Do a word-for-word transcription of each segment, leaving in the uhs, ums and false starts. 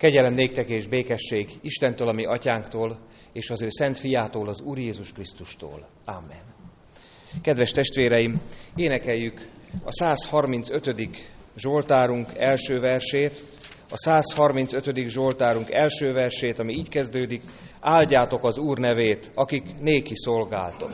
Kegyelem néktek és békesség Istentől, a mi atyánktól, és az ő szent fiától, az Úr Jézus Krisztustól. Amen. Kedves testvéreim, énekeljük a száz harmincötödik Zsoltárunk első versét, a száz harmincötödik Zsoltárunk első versét, ami így kezdődik: áldjátok az Úr nevét, akik néki szolgáltok.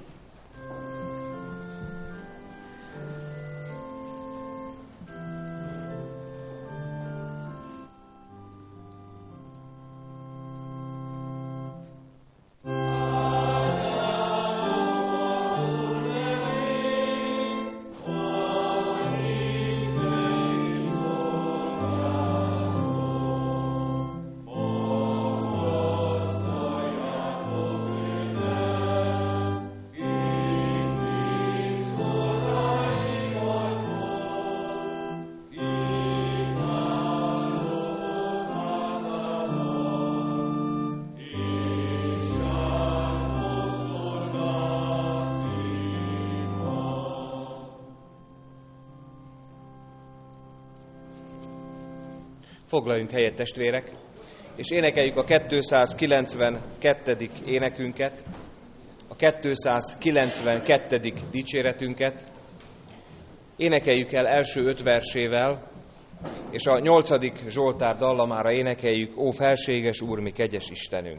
Foglaljunk helyet, testvérek, és énekeljük a kétszázkilencvenkettedik énekünket, a kétszázkilencvenkettedik dicséretünket. Énekeljük el első öt versével, és a nyolcadik Zsoltár dallamára énekeljük: Ó felséges Úr, mi kegyes Istenünk!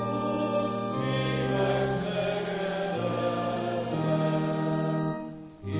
Yeah.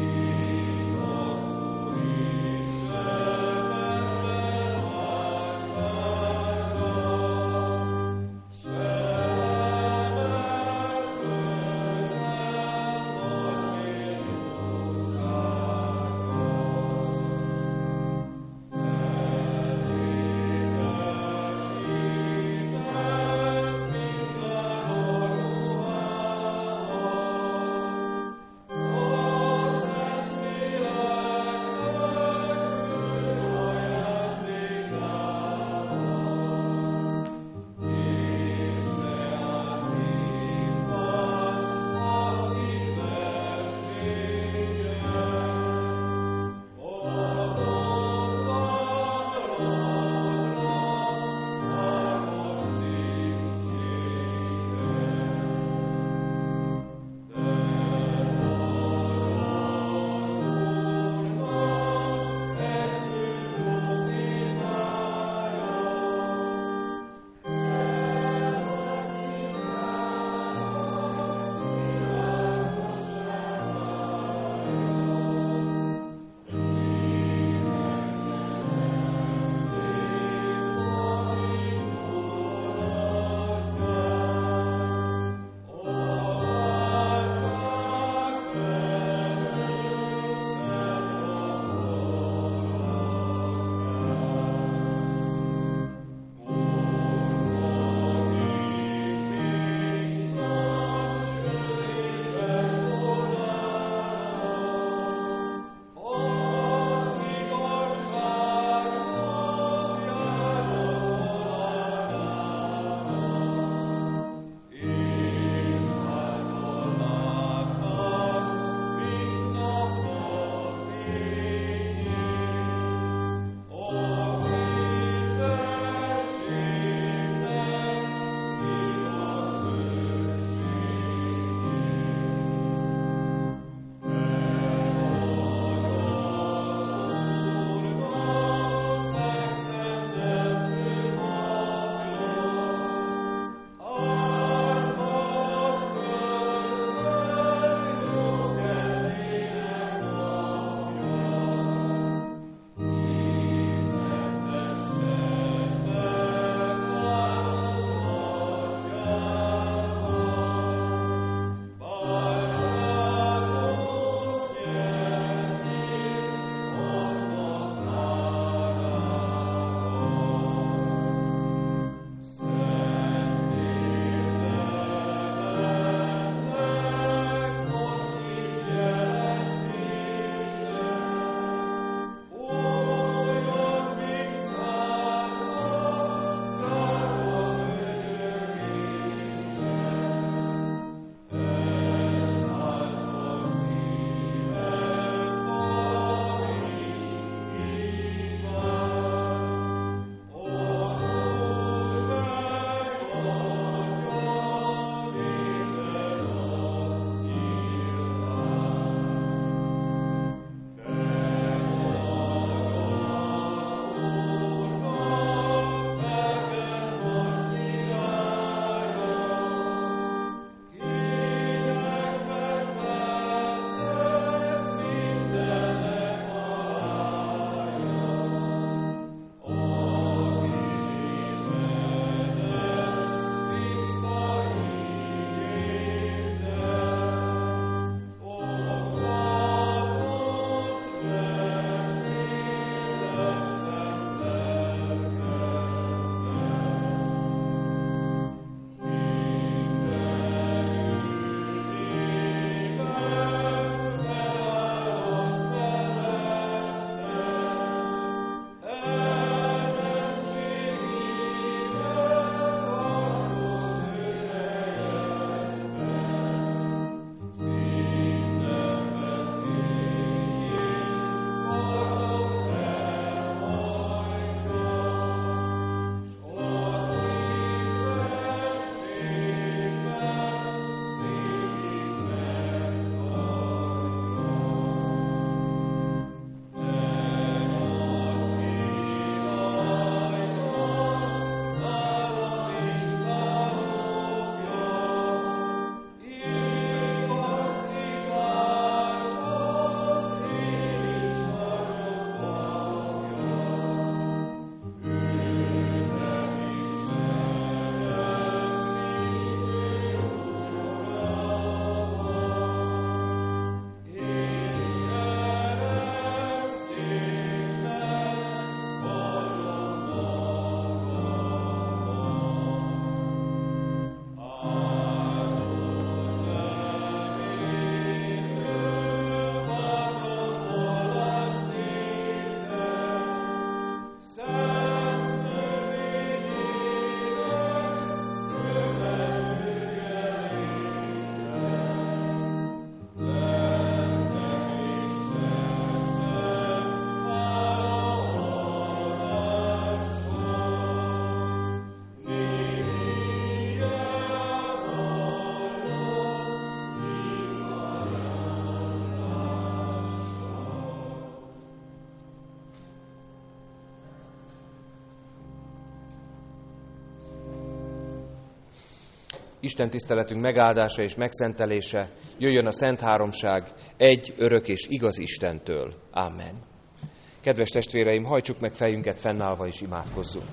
Isten tiszteletünk megáldása és megszentelése jöjjön a Szent Háromság egy örök és igaz Istentől. Amen. Kedves testvéreim, hajtsuk meg fejünket fennállva és imádkozzunk.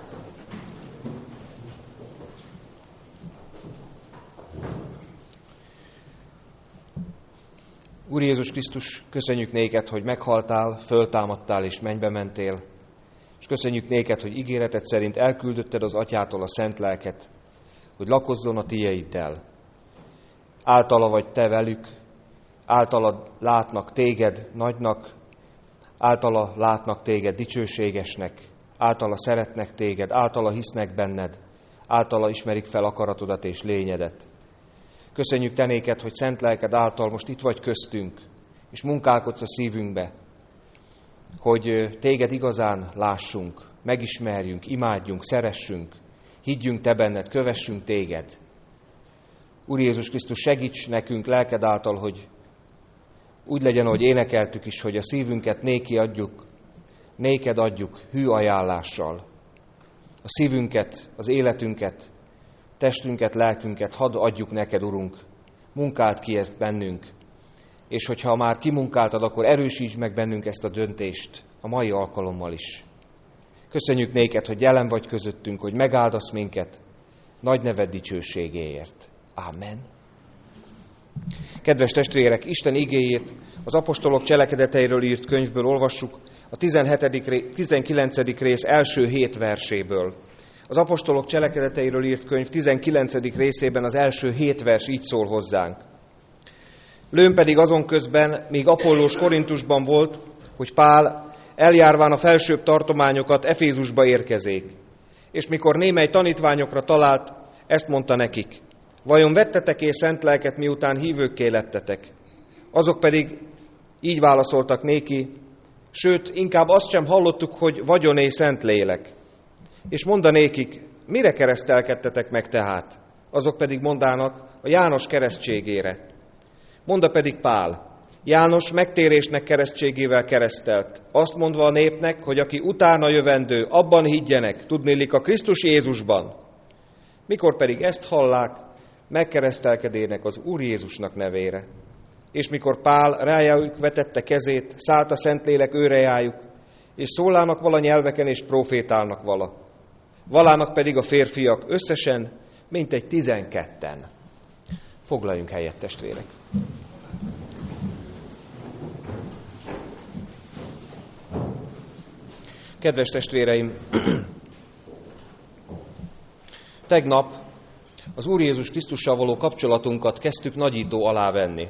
Úr Jézus Krisztus, köszönjük néked, hogy meghaltál, föltámadtál és mennybe mentél, és köszönjük néked, hogy ígéreted szerint elküldötted az Atyától a Szent Lelket, hogy lakozzon a tieiddel. Általa vagy te velük, általad látnak téged nagynak, általa látnak téged dicsőségesnek, általa szeretnek téged, általa hisznek benned, általa ismerik fel akaratodat és lényedet. Köszönjük te néked, hogy Szent Lelked által most itt vagy köztünk, és munkálkodsz a szívünkbe, hogy téged igazán lássunk, megismerjünk, imádjunk, szeressünk, higgyünk te benned, kövessünk téged. Úr Jézus Krisztus, segíts nekünk lelked által, hogy úgy legyen, ahogy énekeltük is, hogy a szívünket néki adjuk, néked adjuk hű ajánlással. A szívünket, az életünket, testünket, lelkünket hadd adjuk neked, Urunk. Munkáld ki ezt bennünk, és hogyha már kimunkáltad, akkor erősítsd meg bennünk ezt a döntést a mai alkalommal is. Köszönjük néked, hogy jelen vagy közöttünk, hogy megáldasz minket nagy neved dicsőségéért. Ámen. Kedves testvérek, Isten igéjét az apostolok cselekedeteiről írt könyvből olvassuk, a tizenhetedik, tizenkilencedik rész első hét verséből. Az apostolok cselekedeteiről írt könyv tizenkilencedik részében az első hét vers így szól hozzánk. Lőn pedig azon közben, míg Apollós Korintusban volt, hogy Pál eljárván a felsőbb tartományokat Efézusba érkezék. És mikor némely tanítványokra talált, ezt mondta nekik: vajon vettetek-e szent lelket, miután hívőkké lettetek? Azok pedig így válaszoltak néki: sőt, inkább azt sem hallottuk, hogy vagyoné szent lélek. És mondanékik: mire keresztelkedtetek meg tehát? Azok pedig mondának: a János keresztségére. Monda pedig Pál: János megtérésnek keresztségével keresztelt, azt mondva a népnek, hogy aki utána jövendő, abban higgyenek, tudnélik a Krisztus Jézusban. Mikor pedig ezt hallák, megkeresztelkedének az Úr Jézusnak nevére. És mikor Pál rájuk vetette kezét, szállt a Szentlélek őrejájuk, és szólának vala nyelveken, és profétálnak vala. Valának pedig a férfiak összesen mintegy tizenketten. Foglaljunk helyet, testvérek! Kedves testvéreim, tegnap az Úr Jézus Krisztussal való kapcsolatunkat kezdtük nagyító alá venni.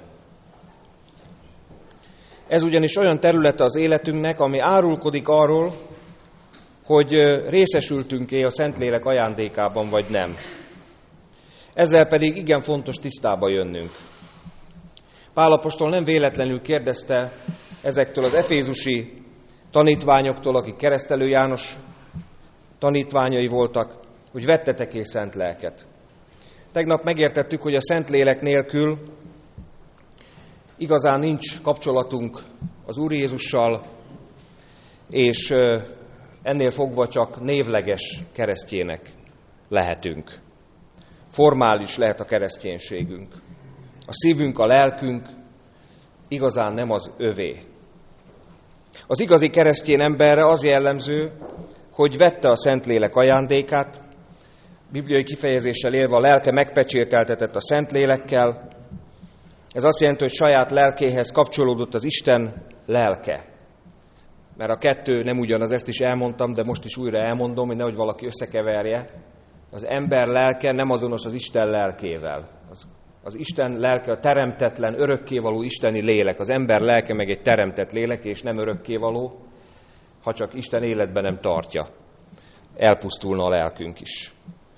Ez ugyanis olyan területe az életünknek, ami árulkodik arról, hogy részesültünk-e a Szentlélek ajándékában, vagy nem. Ezzel pedig igen fontos tisztába jönnünk. Pál apostol nem véletlenül kérdezte ezektől az efézusi tanítványoktól, akik Keresztelő János tanítványai voltak, hogy vettetek-e szent lelket. Tegnap megértettük, hogy a Szentlélek nélkül igazán nincs kapcsolatunk az Úr Jézussal, és ennél fogva csak névleges keresztjének lehetünk. Formális lehet a kereszténységünk. A szívünk, a lelkünk igazán nem az övé. Az igazi keresztény emberre az jellemző, hogy vette a Szentlélek ajándékát, bibliai kifejezéssel élve a lelke megpecsételtetett a Szentlélekkel. Ez azt jelenti, hogy saját lelkéhez kapcsolódott az Isten lelke. Mert a kettő nem ugyanaz, ezt is elmondtam, de most is újra elmondom, hogy nehogy valaki összekeverje. Az ember lelke nem azonos az Isten lelkével. Az, az Isten lelke a teremtetlen, örökkévaló isteni lélek. Az ember lelke meg egy teremtett lélek, és nem örökkévaló, ha csak Isten életben nem tartja. Elpusztulna a lelkünk is.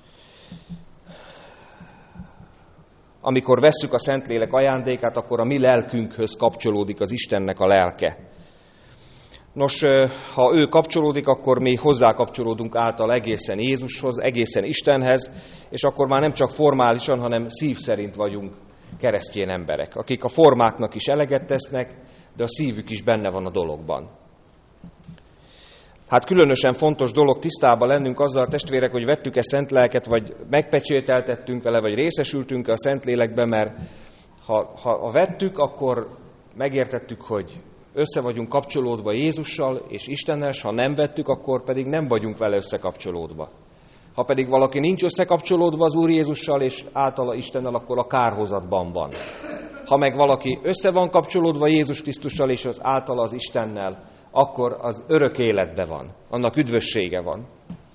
Amikor vesszük a Szentlélek ajándékát, akkor a mi lelkünkhöz kapcsolódik az Istennek a lelke. Nos, ha ő kapcsolódik, akkor mi hozzá kapcsolódunk által egészen Jézushoz, egészen Istenhez, és akkor már nem csak formálisan, hanem szív szerint vagyunk keresztény emberek, akik a formáknak is eleget tesznek, de a szívük is benne van a dologban. Hát különösen fontos dolog tisztában lennünk azzal, testvérek, hogy vettük-e szent lelket, vagy megpecsételtettünk vele, vagy részesültünk-e a szent lélekbe, mert ha, ha, ha vettük, akkor megértettük, hogy össze vagyunk kapcsolódva Jézussal és Istennel, s ha nem vettük, akkor pedig nem vagyunk vele összekapcsolódva. Ha pedig valaki nincs összekapcsolódva az Úr Jézussal és általa Istennel, akkor a kárhozatban van. Ha meg valaki össze van kapcsolódva Jézus Krisztussal és az általa az Istennel, akkor az örök életben van, annak üdvössége van.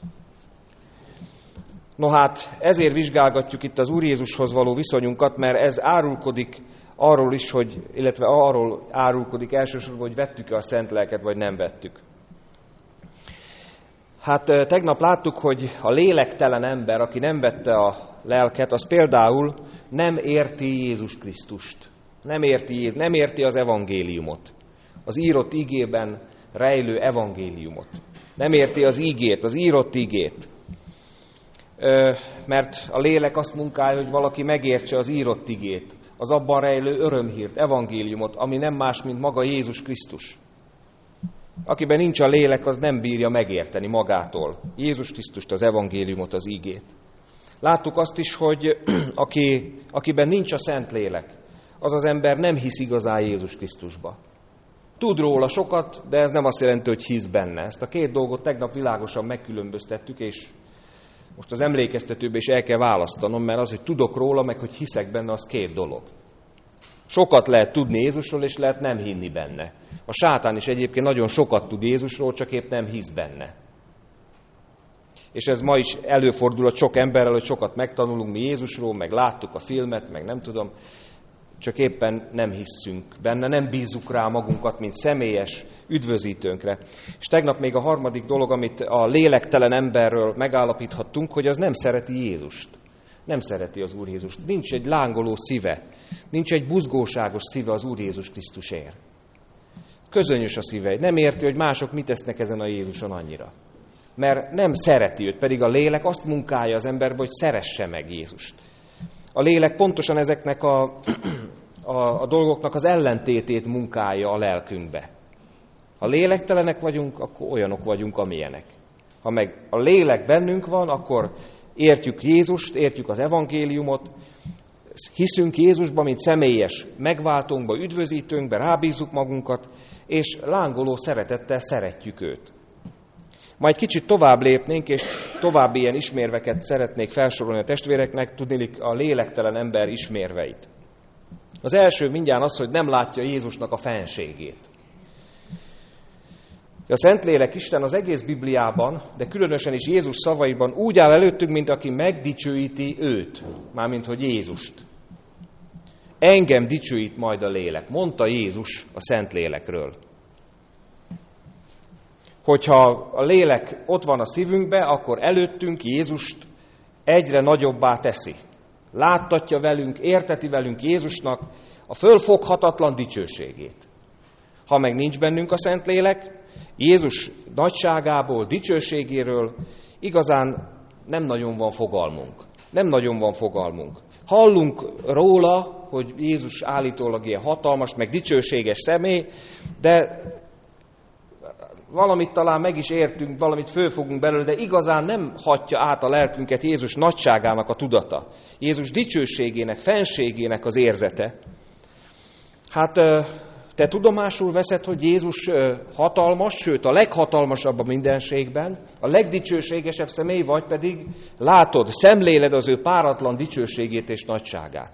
No hát, ezért vizsgálgatjuk itt az Úr Jézushoz való viszonyunkat, mert ez árulkodik arról is, hogy, illetve arról árulkodik elsősorban, hogy vettük-e a szent lelket, vagy nem vettük. Hát tegnap láttuk, hogy a lélektelen ember, aki nem vette a lelket, az például nem érti Jézus Krisztust. Nem érti, nem érti az evangéliumot. Az írott igében rejlő evangéliumot. Nem érti az igét, az írott igét. Ö, mert a lélek azt munkálja, hogy valaki megértse az írott igét, az abban rejlő örömhírt, evangéliumot, ami nem más, mint maga Jézus Krisztus. Akiben nincs a lélek, az nem bírja megérteni magától Jézus Krisztust, az evangéliumot, az igét. Láttuk azt is, hogy aki, akiben nincs a szent lélek, az az ember nem hisz igazán Jézus Krisztusba. Tud róla sokat, de ez nem azt jelenti, hogy hisz benne. Ezt a két dolgot tegnap világosan megkülönböztettük, és most az emlékeztetőbe is el kell választanom, mert az, hogy tudok róla, meg hogy hiszek benne, az két dolog. Sokat lehet tudni Jézusról, és lehet nem hinni benne. A sátán is egyébként nagyon sokat tud Jézusról, csak épp nem hisz benne. És ez ma is előfordul a sok emberrel, hogy sokat megtanulunk mi Jézusról, meg láttuk a filmet, meg nem tudom, csak éppen nem hiszünk benne, nem bízzuk rá magunkat, mint személyes üdvözítőnkre. És tegnap még a harmadik dolog, amit a lélektelen emberről megállapíthattunk, hogy az nem szereti Jézust. Nem szereti az Úr Jézust. Nincs egy lángoló szíve, nincs egy buzgóságos szíve az Úr Jézus Krisztusért. Közönyös a szíve, nem érti, hogy mások mit tesznek ezen a Jézuson annyira. Mert nem szereti őt, pedig a lélek azt munkálja az emberbe, hogy szeresse meg Jézust. A lélek pontosan ezeknek a, a, a dolgoknak az ellentétét munkálja a lelkünkbe. Ha lélektelenek vagyunk, akkor olyanok vagyunk, amilyenek. Ha meg a lélek bennünk van, akkor értjük Jézust, értjük az evangéliumot, hiszünk Jézusba, mint személyes megváltónkba, üdvözítőnkbe, rábízzuk magunkat, és lángoló szeretettel szeretjük őt. Majd kicsit tovább lépnénk, és további ilyen ismérveket szeretnék felsorolni a testvéreknek, tudniillik a lélektelen ember ismérveit. Az első mindjárt az, hogy nem látja Jézusnak a fenségét. A Szentlélek Isten az egész Bibliában, de különösen is Jézus szavaiban úgy áll előttünk, mint aki megdicsőíti őt, mármint hogy Jézust. Engem dicsőít majd a lélek, mondta Jézus a Szentlélekről. Hogyha a lélek ott van a szívünkbe, akkor előttünk Jézust egyre nagyobbá teszi. Láttatja velünk, érteti velünk Jézusnak a fölfoghatatlan dicsőségét. Ha meg nincs bennünk a Szentlélek, Jézus nagyságából, dicsőségéről igazán nem nagyon van fogalmunk. Nem nagyon van fogalmunk. Hallunk róla, hogy Jézus állítólag ilyen hatalmas, meg dicsőséges személy, de valamit talán meg is értünk, valamit fölfogunk belőle, de igazán nem hatja át a lelkünket Jézus nagyságának a tudata. Jézus dicsőségének, fenségének az érzete. Hát te tudomásul veszed, hogy Jézus hatalmas, sőt a leghatalmasabb a mindenségben, a legdicsőségesebb személy, vagy pedig látod, szemléled az ő páratlan dicsőségét és nagyságát.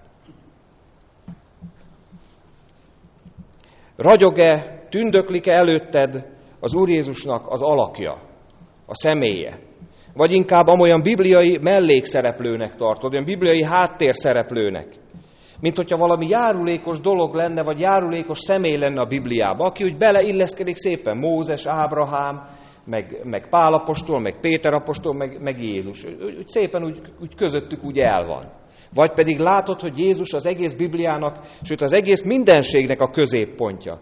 Ragyog-e, tündöklik-e előtted az Úr Jézusnak az alakja, a személye? Vagy inkább amolyan bibliai mellékszereplőnek tartod, olyan bibliai háttérszereplőnek, mint hogyha valami járulékos dolog lenne, vagy járulékos személy lenne a Bibliába, aki úgy beleilleszkedik szépen, Mózes, Ábrahám, meg, meg Pál apostol, meg Péter apostol, meg, meg Jézus. Úgy szépen úgy, úgy közöttük úgy el van. Vagy pedig látod, hogy Jézus az egész Bibliának, sőt az egész mindenségnek a középpontja.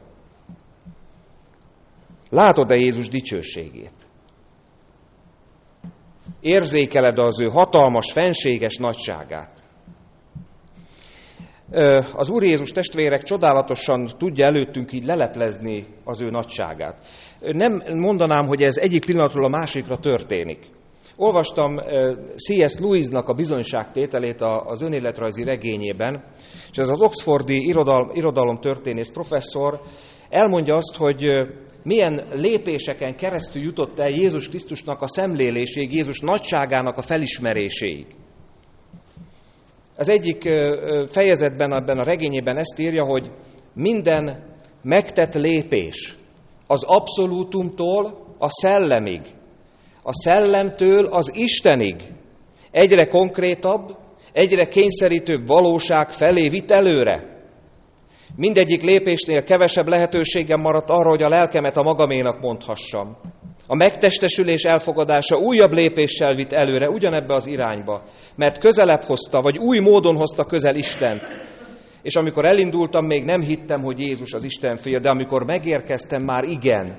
Látod-e Jézus dicsőségét? Érzékeled az ő hatalmas, fenséges nagyságát? az Úr Jézus, testvérek, csodálatosan tudja előttünk így leleplezni az ő nagyságát. Nem mondanám, hogy ez egyik pillanatról a másikra történik. Olvastam C S Lewisnak a bizonyságtételét az önéletrajzi regényében, és ez az oxfordi irodalom, irodalomtörténész professzor elmondja azt, hogy milyen lépéseken keresztül jutott el Jézus Krisztusnak a szemléléséig, Jézus nagyságának a felismeréséig. Az egyik fejezetben, ebben a regényében ezt írja, hogy minden megtett lépés az abszolútumtól a szellemig, a szellemtől az Istenig egyre konkrétabb, egyre kényszerítőbb valóság felé vitt előre. Mindegyik lépésnél kevesebb lehetőségem maradt arra, hogy a lelkemet a magaménak mondhassam. A megtestesülés elfogadása újabb lépéssel vitt előre ugyanebbe az irányba, mert közelebb hozta, vagy új módon hozta közel Istent. És amikor elindultam, még nem hittem, hogy Jézus az Isten fia, de amikor megérkeztem, már igen.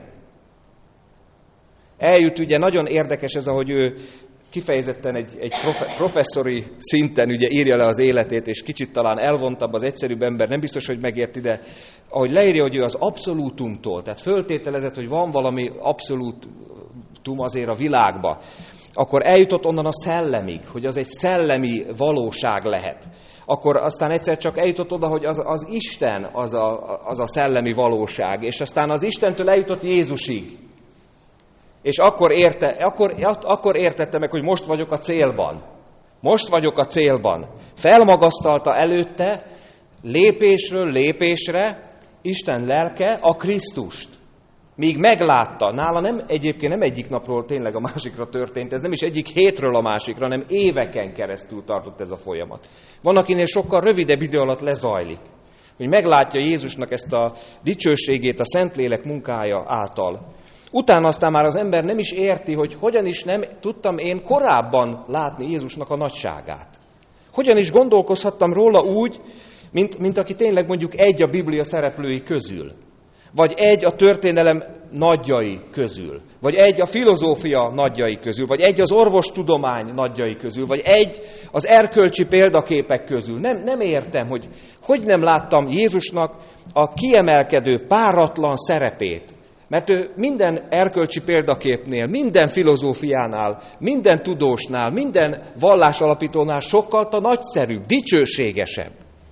Eljut, ugye nagyon érdekes ez, ahogy ő kifejezetten egy, egy profe, professzori szinten ugye írja le az életét, és kicsit talán elvontabb az egyszerűbb ember, nem biztos, hogy megért ide, ahogy leírja, hogy ő az abszolútumtól, tehát föltételezett, hogy van valami abszolútum azért a világba, akkor eljutott onnan a szellemig, hogy az egy szellemi valóság lehet. Akkor aztán egyszer csak eljutott oda, hogy az, az Isten az a, az a szellemi valóság, és aztán az Istentől eljutott Jézusig. És akkor, érte, akkor, akkor értette meg, hogy most vagyok a célban. Most vagyok a célban. Felmagasztalta előtte lépésről lépésre Isten lelke a Krisztust. Míg meglátta, nála nem, egyébként nem egyik napról tényleg a másikra történt, ez nem is egyik hétről a másikra, hanem éveken keresztül tartott ez a folyamat. Van, akinél sokkal rövidebb idő alatt lezajlik, hogy meglátja Jézusnak ezt a dicsőségét a Szentlélek munkája által. Utána aztán már az ember nem is érti, hogy hogyan is nem tudtam én korábban látni Jézusnak a nagyságát. Hogyan is gondolkozhattam róla úgy, mint, mint aki tényleg mondjuk egy a Biblia szereplői közül, vagy egy a történelem nagyjai közül, vagy egy a filozófia nagyjai közül, vagy egy az orvostudomány nagyjai közül, vagy egy az erkölcsi példaképek közül. Nem, nem értem, hogy hogy nem láttam Jézusnak a kiemelkedő, páratlan szerepét. Mert ő minden erkölcsi példaképnél, minden filozófiánál, minden tudósnál, minden vallásalapítónál sokkal nagyszerűbb, dicsőségesebb.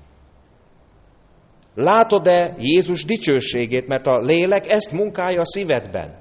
Látod-e Jézus dicsőségét, mert a lélek ezt munkálja a szívedben?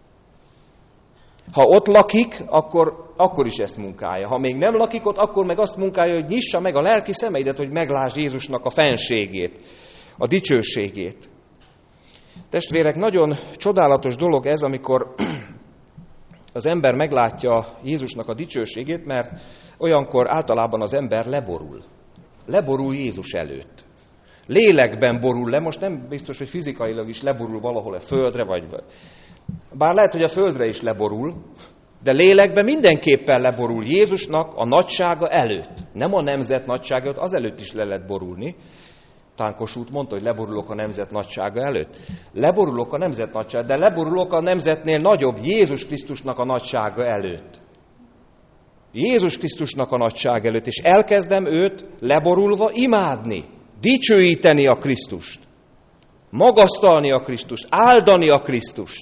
Ha ott lakik, akkor, akkor is ezt munkálja. Ha még nem lakik ott, akkor meg azt munkálja, hogy nyissa meg a lelki szemeidet, hogy meglásd Jézusnak a fenségét, a dicsőségét. Testvérek, nagyon csodálatos dolog ez, amikor az ember meglátja Jézusnak a dicsőségét, mert olyankor általában az ember leborul. Leborul Jézus előtt. Lélekben borul le, most nem biztos, hogy fizikailag is leborul valahol a földre, vagy... Bár lehet, hogy a földre is leborul, de lélekben mindenképpen leborul Jézusnak a nagysága előtt. Nem a nemzet nagysága, az előtt is le lehet borulni. Tánkos út mondta, hogy leborulok a nemzet nagysága előtt. Leborulok a nemzet nagysága, de leborulok a nemzetnél nagyobb Jézus Krisztusnak a nagysága előtt. Jézus Krisztusnak a nagysága előtt, és elkezdem őt leborulva imádni, dicsőíteni a Krisztust, magasztalni a Krisztust, áldani a Krisztust.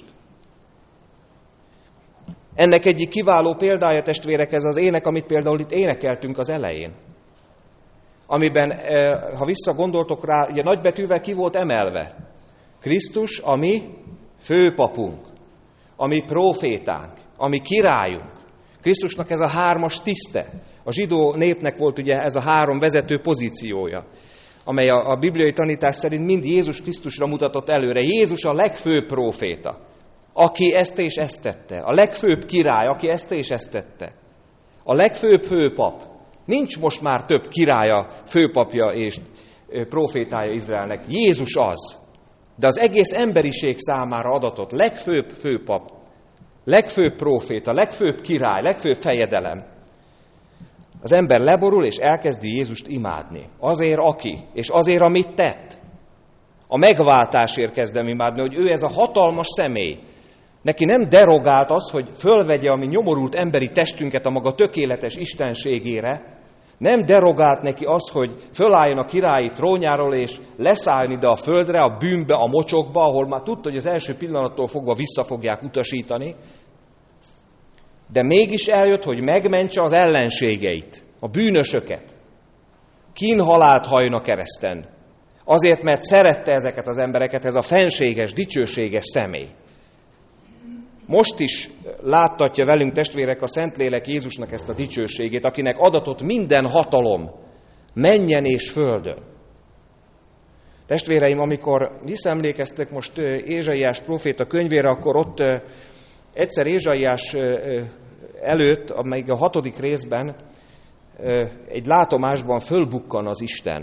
Ennek egyik kiváló példája, testvérek, ez az ének, amit például itt énekeltünk az elején. Amiben, ha visszagondoltok rá, ugye nagybetűvel ki volt emelve. Krisztus, a mi főpapunk, a mi prófétánk, a mi királyunk. Krisztusnak ez a hármas tiszte. A zsidó népnek volt ugye ez a három vezető pozíciója, amely a, a bibliai tanítás szerint mind Jézus Krisztusra mutatott előre. Jézus a legfőbb próféta, aki ezt és ezt tette. A legfőbb király, aki ezt és ezt tette. A legfőbb főpap. Nincs most már több királya, főpapja és prófétája Izraelnek. Jézus az. De az egész emberiség számára adatott legfőbb főpap, legfőbb próféta, legfőbb király, legfőbb fejedelem. Az ember leborul és elkezdi Jézust imádni. Azért aki, és azért amit tett. A megváltásért kezdem imádni, hogy ő ez a hatalmas személy. Neki nem derogált az, hogy fölvegye a mi nyomorult emberi testünket a maga tökéletes istenségére, Nem derogált neki az, hogy fölálljon a királyi trónjáról, és leszálljon ide a földre, a bűnbe, a mocsokba, ahol már tudta, hogy az első pillanattól fogva vissza fogják utasítani, de mégis eljött, hogy megmentse az ellenségeit, a bűnösöket. Kínhalált halljon a kereszten. Azért, mert szerette ezeket az embereket, ez a fenséges, dicsőséges személy. Most is láttatja velünk, testvérek, a Szentlélek Jézusnak ezt a dicsőségét, akinek adatott minden hatalom, mennyen és földön. Testvéreim, amikor visszaemlékeztek most Ézsaiás próféta könyvére, akkor ott egyszer Ézsaiás előtt, amelyik a hatodik részben egy látomásban fölbukkan az Isten.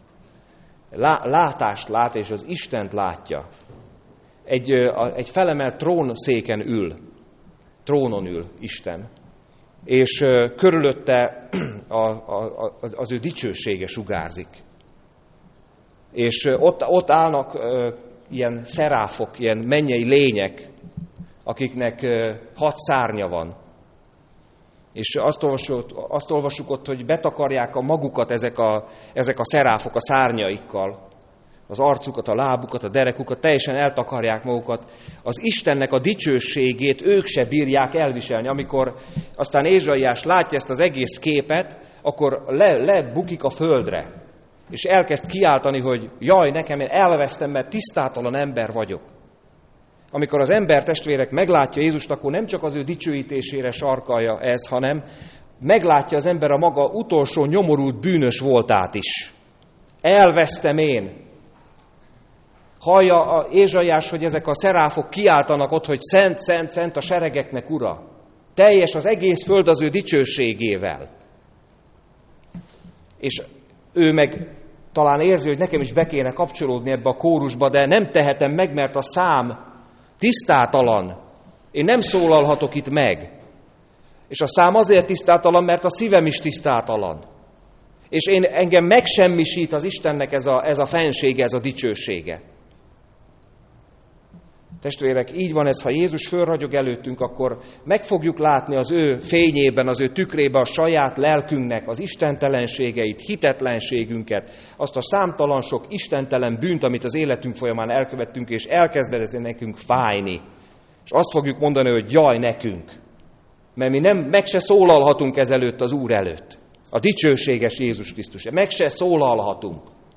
Látást lát, és az Istent látja. Egy, egy felemelt trónszéken ül, trónon ül Isten, és körülötte a, a, a, az ő dicsősége sugárzik. És ott, ott állnak ilyen szeráfok, ilyen mennyei lények, akiknek hat szárnya van. És azt olvasjuk, azt olvasjuk ott, hogy betakarják a magukat ezek a, ezek a szeráfok a szárnyaikkal. Az arcukat, a lábukat, a derekukat, teljesen eltakarják magukat. Az Istennek a dicsőségét ők se bírják elviselni. Amikor aztán Ézsaiás látja ezt az egész képet, akkor le, lebukik a földre. És elkezd kiáltani, hogy jaj, nekem én elvesztem, mert tisztátalan ember vagyok. Amikor az ember, testvérek, meglátja Jézust, akkor nem csak az ő dicsőítésére sarkalja ez, hanem meglátja az ember a maga utolsó nyomorult bűnös voltát is. Elvesztem én. Hallja a Ézsaiás, hogy ezek a szeráfok kiáltanak ott, hogy szent, szent, szent a seregeknek ura. Teljes az egész föld az ő dicsőségével. És ő meg talán érzi, hogy nekem is be kéne kapcsolódni ebbe a kórusba, de nem tehetem meg, mert a szám tisztátalan. Én nem szólalhatok itt meg. És a szám azért tisztátalan, mert a szívem is tisztátalan. És én, engem megsemmisít az Istennek ez a, ez a fensége, ez a dicsősége. Testvérek, így van ez, ha Jézus fölragyog előttünk, akkor meg fogjuk látni az ő fényében, az ő tükrében a saját lelkünknek az istentelenségeit, hitetlenségünket, azt a számtalan sok istentelen bűnt, amit az életünk folyamán elkövettünk, és elkezd ez nekünk fájni. És azt fogjuk mondani, hogy jaj nekünk, mert mi nem, meg se szólalhatunk ezelőtt az Úr előtt, a dicsőséges Jézus Krisztus, meg se szólalhatunk.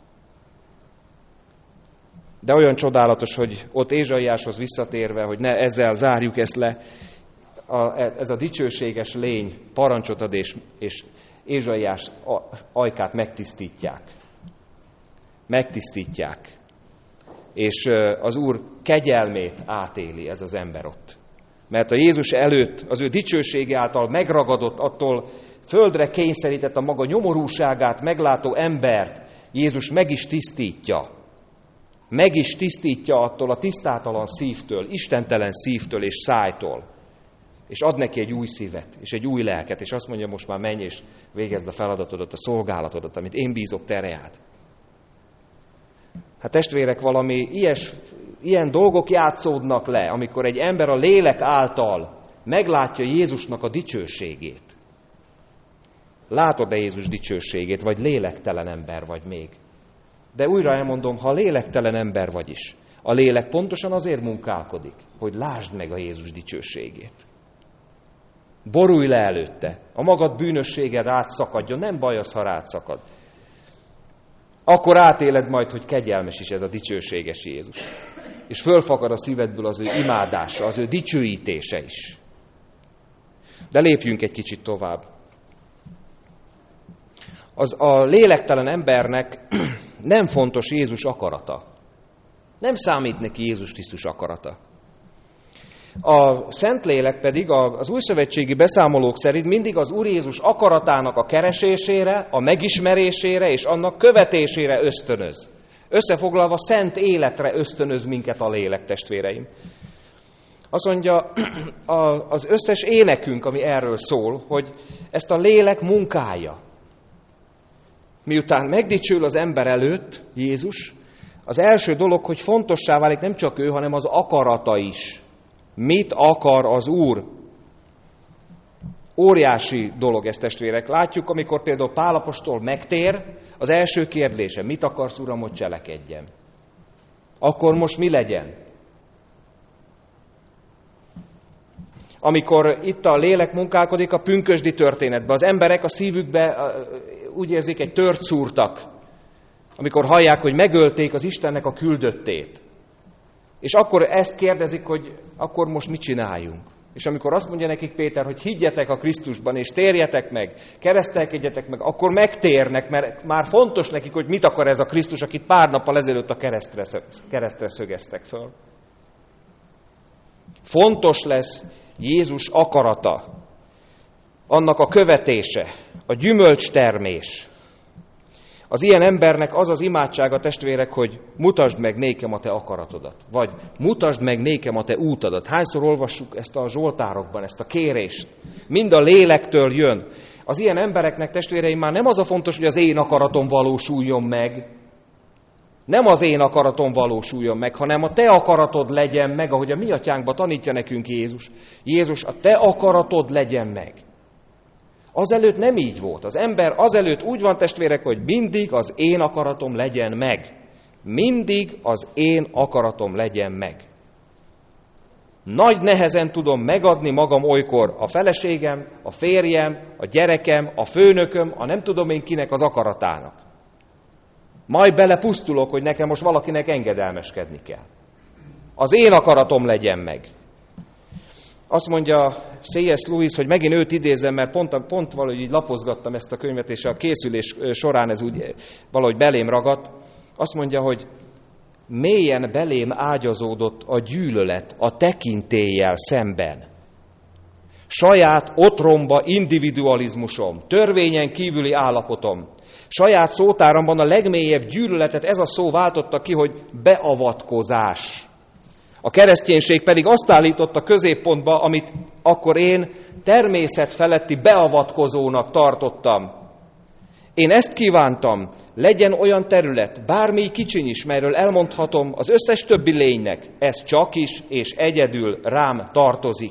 De olyan csodálatos, hogy ott Ézsaiáshoz visszatérve, hogy ne ezzel zárjuk ezt le, a, ez a dicsőséges lény parancsot ad, és, és Ézsaiás ajkát megtisztítják. Megtisztítják. És az Úr kegyelmét átéli ez az ember ott. Mert a Jézus előtt az ő dicsősége által megragadott, attól földre kényszerített a maga nyomorúságát meglátó embert Jézus meg is tisztítja. Meg is tisztítja attól a tisztátalan szívtől, istentelen szívtől és szájtól. És ad neki egy új szívet, és egy új lelket, és azt mondja, most már menj és végezd a feladatodat, a szolgálatodat, amit én bízok te reád. Hát testvérek, valami ilyes, ilyen dolgok játszódnak le, amikor egy ember a lélek által meglátja Jézusnak a dicsőségét. Látod-e Jézus dicsőségét, vagy lélektelen ember vagy még? De újra elmondom, ha lélektelen ember vagy is, a lélek pontosan azért munkálkodik, hogy lásd meg a Jézus dicsőségét. Borulj le előtte, a magad bűnösséged átszakadjon, nem baj az, ha rátszakad. Akkor átéled majd, hogy kegyelmes is ez a dicsőséges Jézus. És fölfakad a szívedből az ő imádása, az ő dicsőítése is. De lépjünk egy kicsit tovább. Az a lélektelen embernek nem fontos Jézus akarata. Nem számít neki Jézus Krisztus akarata. A Szentlélek pedig az újszövetségi beszámolók szerint mindig az Úr Jézus akaratának a keresésére, a megismerésére és annak követésére ösztönöz. Összefoglalva szent életre ösztönöz minket a lélek, testvéreim. Azt mondja az összes énekünk, ami erről szól, hogy ezt a lélek munkálja. Miután megdicsül az ember előtt Jézus, az első dolog, hogy fontossá válik nem csak ő, hanem az akarata is. Mit akar az Úr? Óriási dolog ez, testvérek. Látjuk, amikor például Pál apostol megtér, az első kérdése, mit akarsz, Uram, hogy cselekedjem? Akkor most mi legyen? Amikor itt a lélek munkálkodik a pünkösdi történetben, az emberek a szívükbe úgy érzik, egy tört szúrtak, amikor hallják, hogy megölték az Istennek a küldöttét. És akkor ezt kérdezik, hogy akkor most mit csináljunk? És amikor azt mondja nekik Péter, hogy higgyetek a Krisztusban, és térjetek meg, keresztelkedjetek meg, akkor megtérnek, mert már fontos nekik, hogy mit akar ez a Krisztus, akit pár nappal ezelőtt a keresztre, keresztre szögeztek föl. Fontos lesz Jézus akarata, annak a követése, a gyümölcstermés. Az ilyen embernek az az imádsága, testvérek, hogy mutasd meg nékem a te akaratodat, vagy mutasd meg nékem a te útadat. Hányszor olvassuk ezt a zsoltárokban, ezt a kérést? Mind a lélektől jön. Az ilyen embereknek, testvéreim, már nem az a fontos, hogy az én akaratom valósuljon meg, nem az én akaratom valósuljon meg, hanem a te akaratod legyen meg, ahogy a mi atyánkba tanítja nekünk Jézus. Jézus, a te akaratod legyen meg. Azelőtt nem így volt. Az ember azelőtt úgy van, testvérek, hogy mindig az én akaratom legyen meg. Mindig az én akaratom legyen meg. Nagy nehezen tudom megadni magam olykor a feleségem, a férjem, a gyerekem, a főnököm, a nem tudom én kinek az akaratának. Majd belepusztulok, hogy nekem most valakinek engedelmeskedni kell. Az én akaratom legyen meg. Azt mondja cé es Lewis, hogy megint őt idézem, mert pont, pont valahogy így lapozgattam ezt a könyvet, és a készülés során ez úgy valahogy belém ragadt. Azt mondja, hogy mélyen belém ágyazódott a gyűlölet a tekintéllyel szemben. Saját otromba individualizmusom, törvényen kívüli állapotom, saját szótáramban a legmélyebb gyűlöletet ez a szó váltotta ki, hogy beavatkozás. A kereszténység pedig azt állította középpontba, amit akkor én természetfeletti beavatkozónak tartottam. Én ezt kívántam, legyen olyan terület, bármi kicsiny is, melyről elmondhatom az összes többi lénynek, ez csak is és egyedül rám tartozik.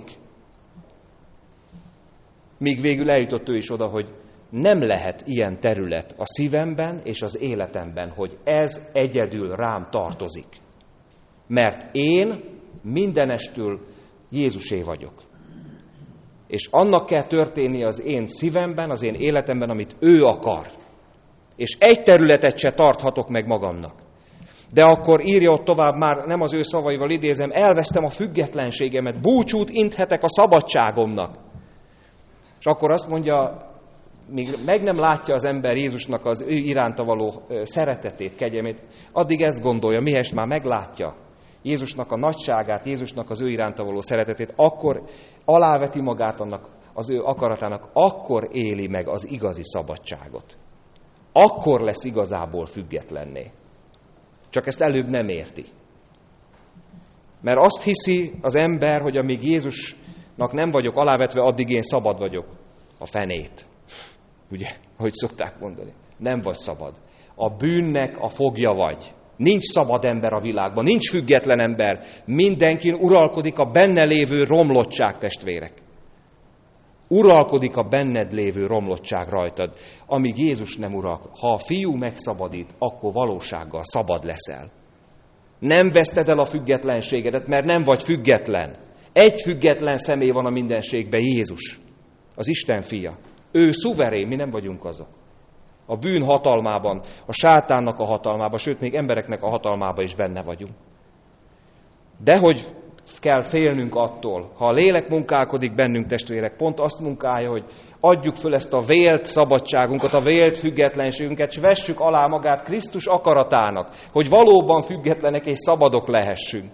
Míg végül eljutott ő is oda, hogy nem lehet ilyen terület a szívemben és az életemben, hogy ez egyedül rám tartozik. Mert én mindenestül Jézusé vagyok. És annak kell történni az én szívemben, az én életemben, amit ő akar. És egy területet se tarthatok meg magamnak. De akkor írja ott tovább, már nem az ő szavaival idézem, elvesztem a függetlenségemet, búcsút inthetek a szabadságomnak. És akkor azt mondja, míg meg nem látja az ember Jézusnak az ő iránta való szeretetét, kegyelmét, addig ezt gondolja, mihest már meglátja Jézusnak a nagyságát, Jézusnak az ő iránta való szeretetét, akkor aláveti magát annak az ő akaratának, akkor éli meg az igazi szabadságot. Akkor lesz igazából függetlenné. Csak ezt előbb nem érti. Mert azt hiszi az ember, hogy amíg Jézusnak nem vagyok alávetve, addig én szabad vagyok. A fenét. Ugye, ahogy szokták mondani. Nem vagy szabad. A bűnnek a fogja vagy. Nincs szabad ember a világban, nincs független ember. Mindenkin uralkodik a benne lévő romlottság, testvérek. Uralkodik a benned lévő romlottság rajtad, amíg Jézus nem uralkodik. Ha a fiú megszabadít, akkor valósággal szabad leszel. Nem veszted el a függetlenségedet, mert nem vagy független. Egy független személy van a mindenségben, Jézus, az Isten fia. Ő szuverén, mi nem vagyunk azok. A bűn hatalmában, a sátánnak a hatalmában, sőt, még embereknek a hatalmában is benne vagyunk. Dehogy kell félnünk attól, ha a lélek munkálkodik bennünk, testvérek, pont azt munkálja, hogy adjuk föl ezt a vélt szabadságunkat, a vélt függetlenségünket, és vessük alá magát Krisztus akaratának, hogy valóban függetlenek és szabadok lehessünk.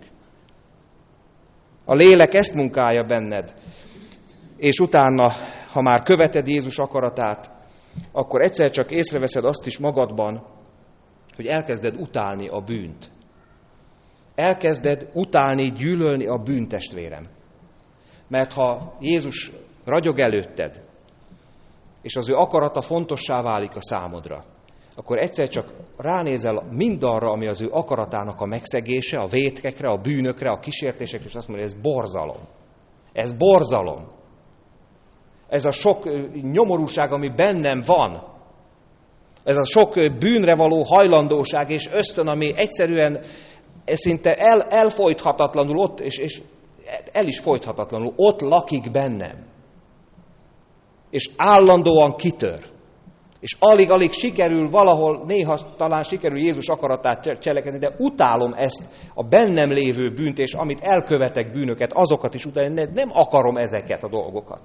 A lélek ezt munkálja benned, és utána, ha már követed Jézus akaratát, akkor egyszer csak észreveszed azt is magadban, hogy elkezded utálni a bűnt. Elkezded utálni, gyűlölni a bűnt, testvérem. Mert ha Jézus ragyog előtted, és az ő akarata fontossá válik a számodra, akkor egyszer csak ránézel mindarra, ami az ő akaratának a megszegése, a vétkekre, a bűnökre, a kísértésekre, és azt mondja, ez borzalom. Ez borzalom. ez a sok nyomorúság, ami bennem van, ez a sok bűnre való hajlandóság és ösztön, ami egyszerűen szinte el, elfolythatatlanul ott, és, és el is folythatatlanul ott lakik bennem. És állandóan kitör. És alig-alig sikerül valahol, néha talán sikerül Jézus akaratát cselekedni, de utálom ezt a bennem lévő bűnt, és amit elkövetek bűnöket, azokat is utálom, nem akarom ezeket a dolgokat.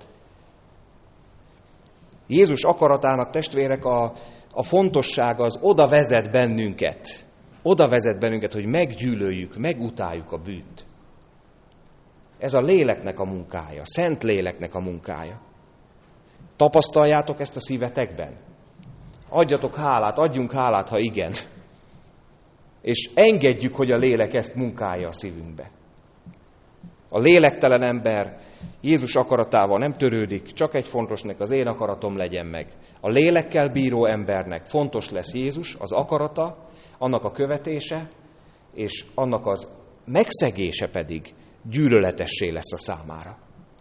Jézus akaratának, testvérek, a, a fontossága az oda vezet bennünket, oda vezet bennünket, hogy meggyűlöljük, megutáljuk a bűnt. Ez a léleknek a munkája, a szent léleknek a munkája. Tapasztaljátok ezt a szívetekben? Adjatok hálát, adjunk hálát, ha igen. És engedjük, hogy a lélek ezt munkálja a szívünkbe. A lélektelen ember Jézus akaratával nem törődik, csak egy fontosnak, az én akaratom legyen meg. A lélekkel bíró embernek fontos lesz Jézus, az akarata, annak a követése, és annak az megszegése pedig gyűlöletessé lesz a számára.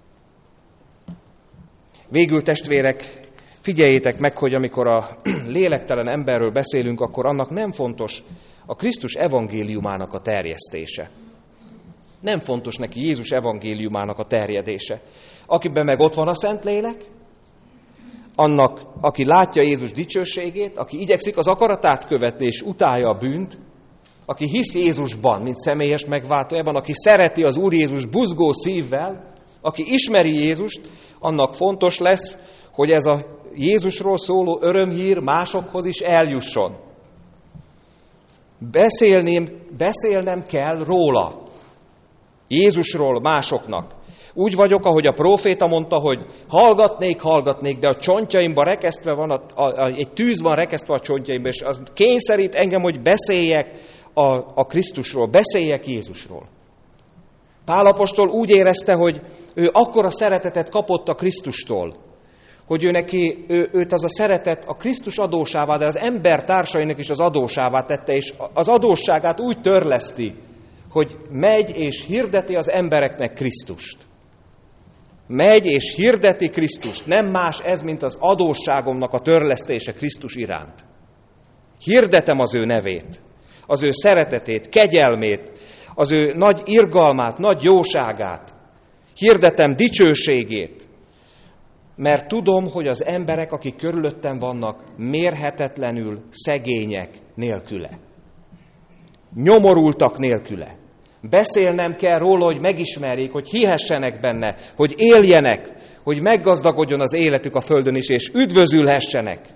Végül, testvérek, figyeljétek meg, hogy amikor a lélektelen emberről beszélünk, akkor annak nem fontos a Krisztus evangéliumának a terjesztése. Nem fontos neki Jézus evangéliumának a terjedése. Akiben meg ott van a Szentlélek, annak, aki látja Jézus dicsőségét, aki igyekszik az akaratát követni és utálja a bűnt, aki hisz Jézusban, mint személyes megváltójában, aki szereti az Úr Jézus buzgó szívvel, aki ismeri Jézust, annak fontos lesz, hogy ez a Jézusról szóló örömhír másokhoz is eljusson. Beszélném, beszélnem kell róla. Jézusról másoknak. Úgy vagyok, ahogy a próféta mondta, hogy hallgatnék, hallgatnék, de a csontjaimban rekesztve van, a, a, egy tűz van rekesztve a csontjaimban, és az kényszerít engem, hogy beszéljek a, a Krisztusról, beszéljek Jézusról. Pál apostol úgy érezte, hogy ő akkora szeretetet kapott a Krisztustól, hogy ő neki, ő, őt az a szeretet a Krisztus adósává, de az ember társainak is az adósává tette, és az adósságát úgy törleszti, hogy megy és hirdeti az embereknek Krisztust. Megy és hirdeti Krisztust. Nem más ez, mint az adósságomnak a törlesztése Krisztus iránt. Hirdetem az ő nevét, az ő szeretetét, kegyelmét, az ő nagy irgalmát, nagy jóságát. Hirdetem dicsőségét, mert tudom, hogy az emberek, akik körülöttem vannak, mérhetetlenül szegények nélküle. Nyomorultak nélküle. Beszélnem kell róla, hogy megismerjék, hogy hihessenek benne, hogy éljenek, hogy meggazdagodjon az életük a földön is, és üdvözülhessenek.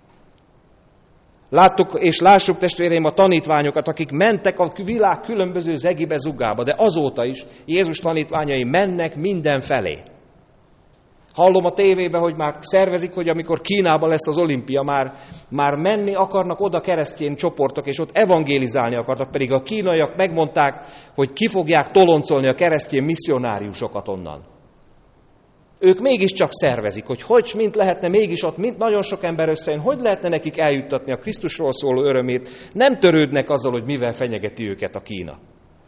Láttuk és lássuk, testvéreim, a tanítványokat, akik mentek a világ különböző zegibe zugába, de azóta is Jézus tanítványai mennek mindenfelé. Hallom a tévében, hogy már szervezik, hogy amikor Kínában lesz az olimpia, már, már menni akarnak oda keresztény csoportok, és ott evangélizálni akartak, pedig a kínaiak megmondták, hogy ki fogják toloncolni a keresztény misszionáriusokat onnan. Ők mégiscsak szervezik, hogy hogy, mint lehetne mégis ott, mint nagyon sok ember összejön, hogy lehetne nekik eljuttatni a Krisztusról szóló örömét, nem törődnek azzal, hogy mivel fenyegeti őket a Kína.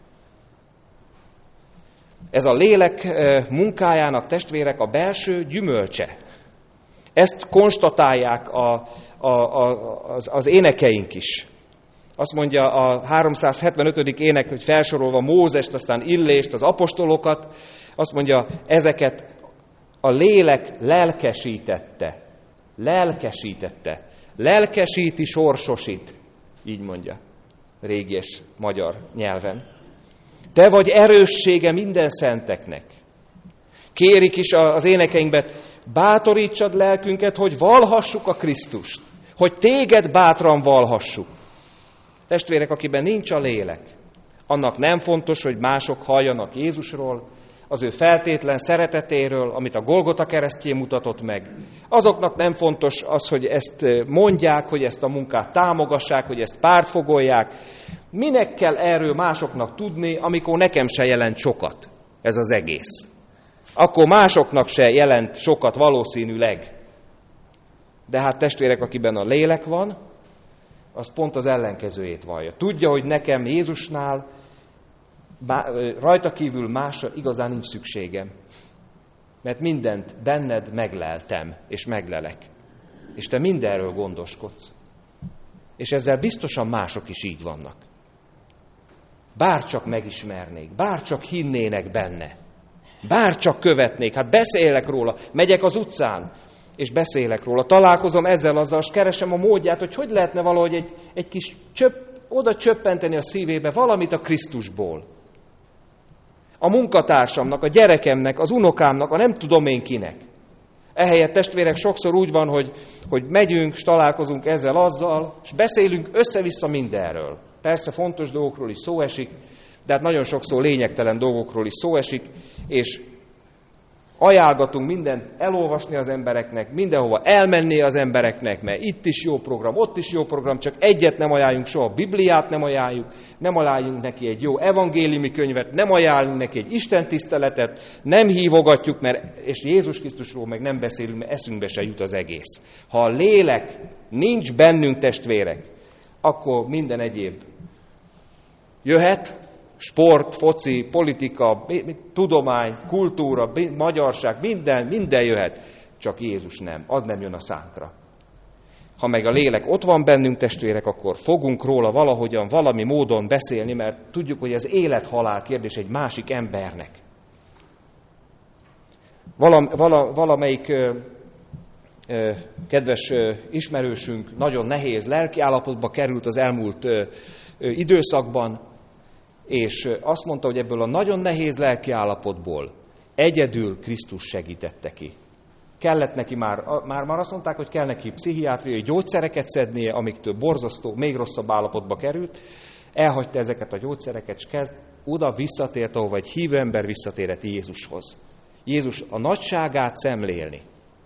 Ez a lélek munkájának, testvérek, a belső gyümölcse. Ezt konstatálják a, a, a, az, az énekeink is. Azt mondja a háromszázhetvenötödik ének, hogy felsorolva Mózest, aztán Illést, az apostolokat, azt mondja, ezeket a lélek lelkesítette. Lelkesítette. Lelkesíti, sorsosít. Így mondja régies magyar nyelven. Te vagy erőssége minden szenteknek. Kérik is az énekeinkben, bátorítsad lelkünket, hogy valhassuk a Krisztust. Hogy téged bátran valhassuk. Testvérek, akiben nincs a lélek, annak nem fontos, hogy mások halljanak Jézusról, az ő feltétlen szeretetéről, amit a Golgota keresztjén mutatott meg. Azoknak nem fontos az, hogy ezt mondják, hogy ezt a munkát támogassák, hogy ezt pártfogolják. Minek kell erről másoknak tudni, amikor nekem se jelent sokat ez az egész? Akkor másoknak se jelent sokat valószínűleg. De hát testvérek, akiben a lélek van, az pont az ellenkezőjét vallja. Tudja, hogy nekem Jézusnál rajta kívül másra igazán nincs szükségem. mert mindent benned megleltem, és meglelek. És te mindenről gondoskodsz. És ezzel biztosan mások is így vannak. Bárcsak megismernék, bárcsak hinnének benne, bárcsak követnék, hát beszélek róla, megyek az utcán, és beszélek róla, találkozom ezzel, azzal, és keresem a módját, hogy hogy lehetne valahogy egy, egy kis csöpp, oda csöppenteni a szívébe valamit a Krisztusból. A munkatársamnak, a gyerekemnek, az unokámnak, a nem tudom én kinek. Ehelyett, testvérek, sokszor úgy van, hogy, hogy megyünk, és találkozunk ezzel, azzal, és beszélünk össze-vissza mindenről. Persze fontos dolgokról is szó esik, de hát nagyon sokszor lényegtelen dolgokról is szó esik, és ajánlgatunk mindent elolvasni az embereknek, mindenhova elmenni az embereknek, mert itt is jó program, ott is jó program, csak egyet nem ajánljunk soha, a Bibliát nem ajánljuk, nem ajánljunk neki egy jó evangéliumi könyvet, nem ajánljunk neki egy istentiszteletet, nem hívogatjuk, mert, és Jézus Krisztusról meg nem beszélünk, mert eszünkbe se jut az egész. Ha a lélek nincs bennünk, testvérek, akkor minden egyéb jöhet, sport, foci, politika, tudomány, kultúra, magyarság, minden, minden jöhet, csak Jézus nem, az nem jön a szánkra. Ha meg a lélek ott van bennünk, testvérek, akkor fogunk róla valahogyan, valami módon beszélni, mert tudjuk, hogy ez élet-halál kérdés egy másik embernek. Valam, vala, valamelyik ö, ö, kedves ö, ismerősünk nagyon nehéz lelkiállapotba került az elmúlt ö, ö, időszakban, és azt mondta, hogy ebből a nagyon nehéz lelkiállapotból egyedül Krisztus segítette ki. Kellett neki már, már, már azt mondták, hogy kell neki pszichiátriai gyógyszereket szednie, amiktől borzasztó, még rosszabb állapotba került. Elhagyta ezeket a gyógyszereket, és kezd, oda visszatért, ahova egy hívő ember visszatérhet Jézushoz. Jézus a nagyságát szemlélni.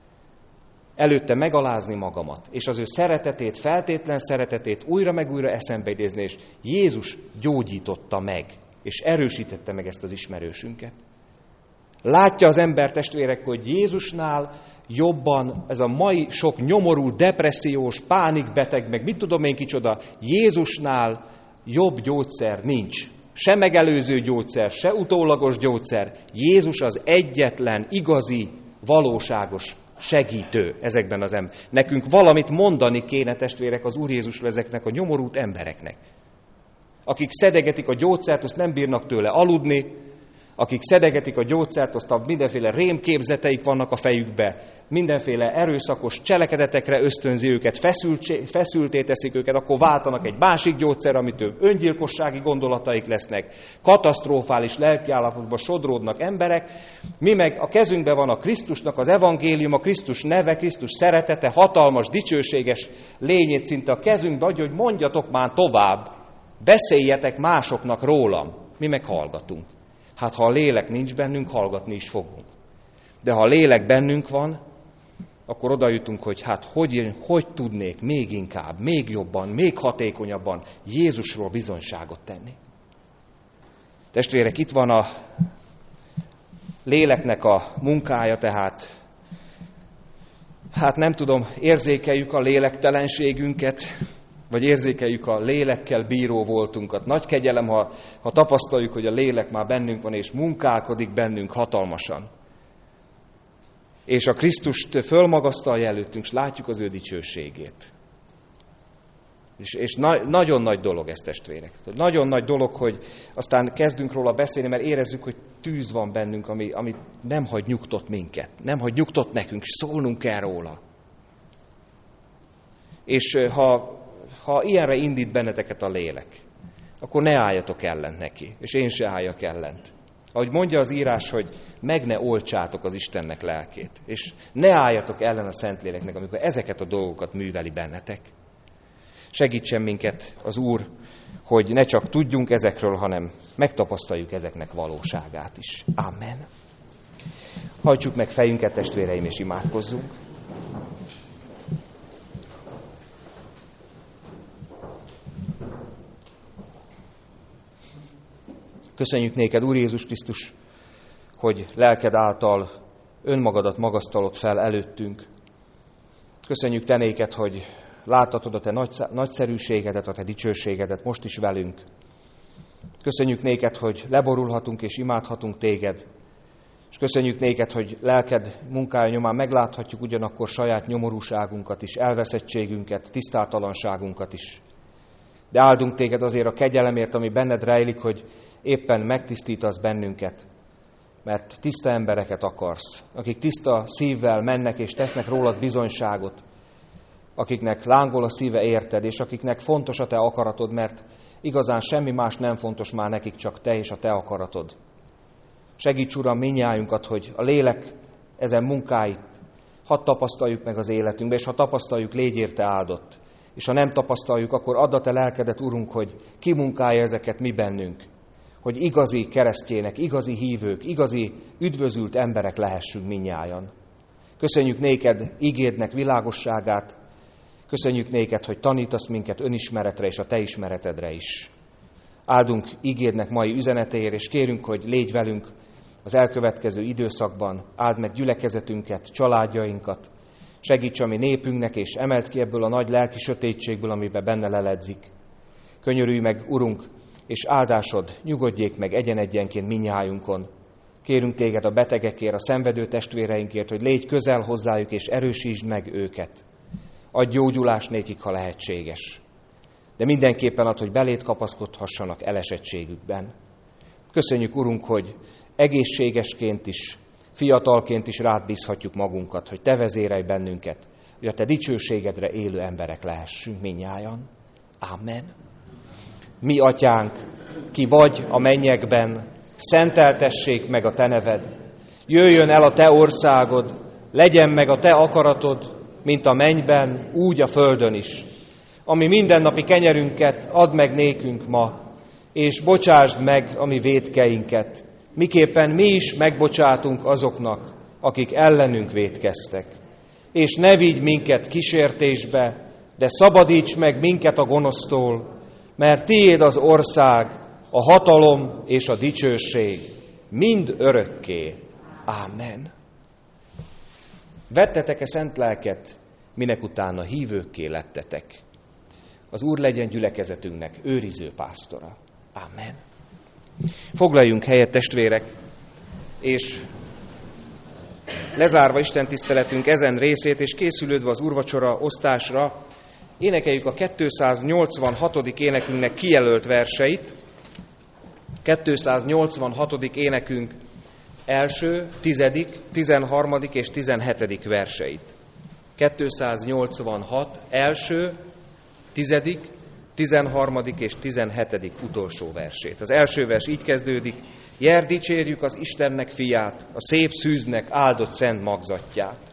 Előtte megalázni magamat, és az ő szeretetét, feltétlen szeretetét újra meg újra eszembe idézni, és Jézus gyógyította meg, és erősítette meg ezt az ismerősünket. Látja az ember, testvérek, hogy Jézusnál jobban ez a mai sok nyomorú, depressziós, pánikbeteg, meg mit tudom én kicsoda, Jézusnál jobb gyógyszer nincs. Se megelőző gyógyszer, se utólagos gyógyszer. Jézus az egyetlen, igazi, valóságos segítő ezekben az emberekben. Nekünk valamit mondani kéne, testvérek, az Úr Jézusról ezeknek a nyomorult embereknek. Akik szedegetik a gyógyszert, azt nem bírnak tőle aludni, akik szedegetik a gyógyszert, azt mindenféle rémképzeteik vannak a fejükbe, mindenféle erőszakos cselekedetekre ösztönzi őket, feszülté teszik őket, akkor váltanak egy másik gyógyszer, amitől öngyilkossági gondolataik lesznek, katasztrofális lelkiállapotba sodródnak emberek, mi meg a kezünkben van a Krisztusnak az evangélium, a Krisztus neve, Krisztus szeretete, hatalmas, dicsőséges lényét szinte a kezünkbe adja, hogy mondjatok már tovább, beszéljetek másoknak rólam, mi meg hallgatunk. Hát ha a lélek nincs bennünk, hallgatni is fogunk. De ha a lélek bennünk van, akkor oda jutunk, hogy hát hogy, hogy tudnék még inkább, még jobban, még hatékonyabban Jézusról bizonyságot tenni. Testvérek, itt van a léleknek a munkája, tehát hát nem tudom, érzékeljük a lélektelenségünket, vagy érzékeljük a lélekkel bíró voltunkat. Nagy kegyelem, ha, ha tapasztaljuk, hogy a lélek már bennünk van, és munkálkodik bennünk hatalmasan. És a Krisztust fölmagasztalja előttünk, és látjuk az ő dicsőségét. És, és na, nagyon nagy dolog ez, testvérek. Nagyon nagy dolog, hogy aztán kezdünk róla beszélni, mert érezzük, hogy tűz van bennünk, ami, ami nem hagy nyugtot minket. Nem hagy nyugtot nekünk, és szólnunk kell róla. És ha Ha ilyenre indít benneteket a lélek, akkor ne álljatok ellent neki, és én se álljak ellent. Ahogy mondja az írás, hogy meg ne oltsátok az Istennek lelkét, és ne álljatok ellen a Szentléleknek, amikor ezeket a dolgokat műveli bennetek. Segítsen minket az Úr, hogy ne csak tudjunk ezekről, hanem megtapasztaljuk ezeknek valóságát is. Amen. Hajtsuk meg fejünket, testvéreim, és imádkozzunk. Köszönjük néked, Úr Jézus Krisztus, hogy lelked által önmagadat magasztalod fel előttünk. Köszönjük te néked, hogy láthatod a te nagyszerűségedet, a te dicsőségedet most is velünk. Köszönjük néked, hogy leborulhatunk és imádhatunk téged, És köszönjük néked, hogy lelked munkája nyomán megláthatjuk ugyanakkor saját nyomorúságunkat is, elveszettségünket, tisztátalanságunkat is. De áldunk téged azért a kegyelemért, ami benned rejlik, hogy éppen megtisztítasz bennünket, mert tiszta embereket akarsz, akik tiszta szívvel mennek és tesznek rólad bizonyságot, akiknek lángol a szíve érted, és akiknek fontos a te akaratod, mert igazán semmi más nem fontos már nekik, csak te és a te akaratod. Segíts, Uram, mindnyájunkat, hogy a lélek ezen munkáit hadd tapasztaljuk meg az életünkbe, és ha tapasztaljuk, légy érte áldott. És ha nem tapasztaljuk, akkor add a te lelkedet, Urunk, hogy kimunkálja ezeket mi bennünk. Hogy igazi keresztjének, igazi hívők, igazi üdvözült emberek lehessünk mindnyájan. Köszönjük néked igédnek világosságát, köszönjük néked, hogy tanítasz minket önismeretre és a te ismeretedre is. Áldunk igédnek mai üzenetéért, és kérünk, hogy légy velünk az elkövetkező időszakban, áld meg gyülekezetünket, családjainkat, segíts a mi népünknek, és emeld ki ebből a nagy lelki sötétségből, amiben benne leledzik. Könyörülj meg, Urunk, és áldásod nyugodjék meg egyen-egyenként mindnyájunkon. Kérünk téged a betegekért, a szenvedő testvéreinkért, hogy légy közel hozzájuk, és erősítsd meg őket. Adj gyógyulást nékik, ha lehetséges. De mindenképpen ad, hogy belét kapaszkodhassanak elesettségükben. Köszönjük, Urunk, hogy egészségesként is, fiatalként is rád bízhatjuk magunkat, hogy te vezérelj bennünket, hogy a te dicsőségedre élő emberek lehessünk mindnyájan. Amen. Mi atyánk, ki vagy a mennyekben, szenteltessék meg a te neved. Jöjjön el a te országod, legyen meg a te akaratod, mint a mennyben, úgy a földön is. Ami mindennapi kenyerünket add meg nékünk ma, és bocsásd meg a mi vétkeinket, miképpen mi is megbocsátunk azoknak, akik ellenünk vétkeztek. És ne vigy minket kísértésbe, de szabadíts meg minket a gonosztól, mert tiéd az ország, a hatalom és a dicsőség mind örökké. Ámen. Vettetek-e szent lelket, minek utána hívőkké lettetek? Az Úr legyen gyülekezetünknek őriző pásztora. Ámen. Foglaljunk helyet, testvérek, és lezárva Isten tiszteletünk ezen részét, és készülődve az úrvacsora osztásra, énekeljük a kétszáznyolcvanhatodik énekünknek kijelölt verseit. kétszáznyolcvanhatodik énekünk első, tizedik, tizenharmadik és tizenhetedik verseit. kétszáznyolcvanhat első, tizedik, tizenharmadik és tizenhetedik utolsó versét. Az első vers így kezdődik: Jár, dicsérjük az Istennek fiát, a szép szűznek áldott szent magzatját.